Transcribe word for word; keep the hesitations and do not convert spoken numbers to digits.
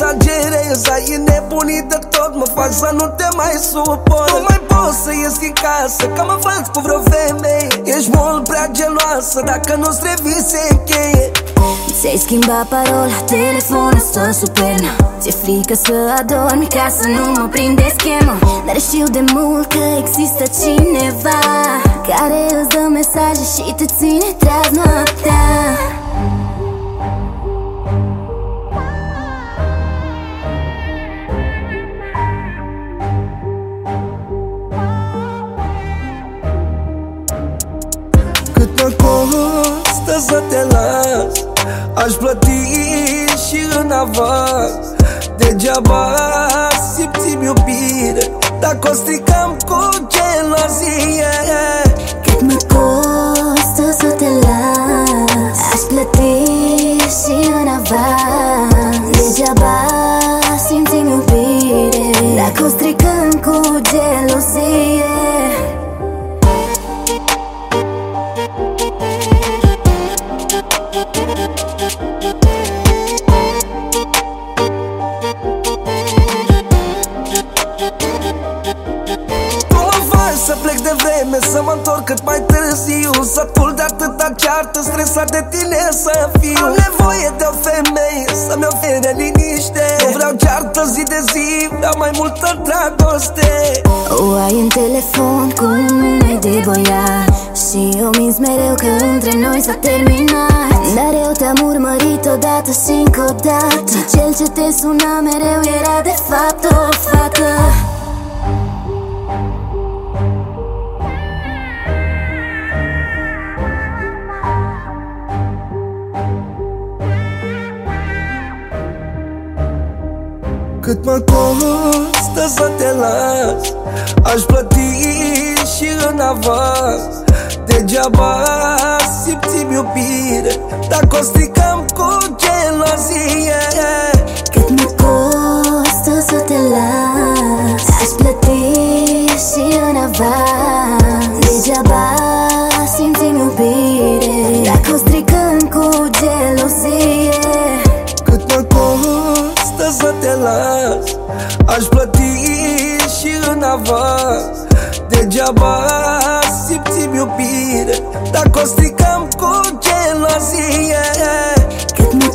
exagerezi, ai nebunit de tot, mă faci să nu te mai suport. Nu mai pot să ies din casă, că mă fac cu vreo femeie. Ești mult prea geloasă, dacă nu-ți revii se încheie. Ți-ai schimbat parola, telefonul stă sub pernă. Ți-e frică să adormi ca să nu mă prinde schemă. Dar știu de mult că există cineva care îți dă mesaje și te ține treaz noaptea. Cât mă costă să te las, aș plăti și în avans. Degeaba simțim iubire dacă o stricăm cu gelozie. Cât mă costă să te las, aș plăti și în avans. Degeaba simțim iubire dacă o stricăm cu gelozie. Să plec de vreme, să mă întorc cât mai târziu. Sătul de atâta ceartă, stresat de tine să fiu. Am nevoie de o femeie să-mi ofere liniște. Nu vreau ceartă zi de zi, vreau mai multă dragoste. O ai în telefon cu un nume de băiat și eu minți mereu că între noi s-a terminat. Dar eu te-am urmărit odată și încă o dată. Cel ce te suna mereu era de fapt o fată. Cât mă costă să te las, aș plăti și în avans. Degeaba simțim iubire dacă o stricăm cu gelozie. Cât mă costă să te las, aș plăti și în avans. Degeaba simțim iubire dacă o stricăm cu gelozie. Cât mă costă să te las, aș plăti și în avans. Degeaba simțim iubire dacă o stricăm cu gelozie. Cât mă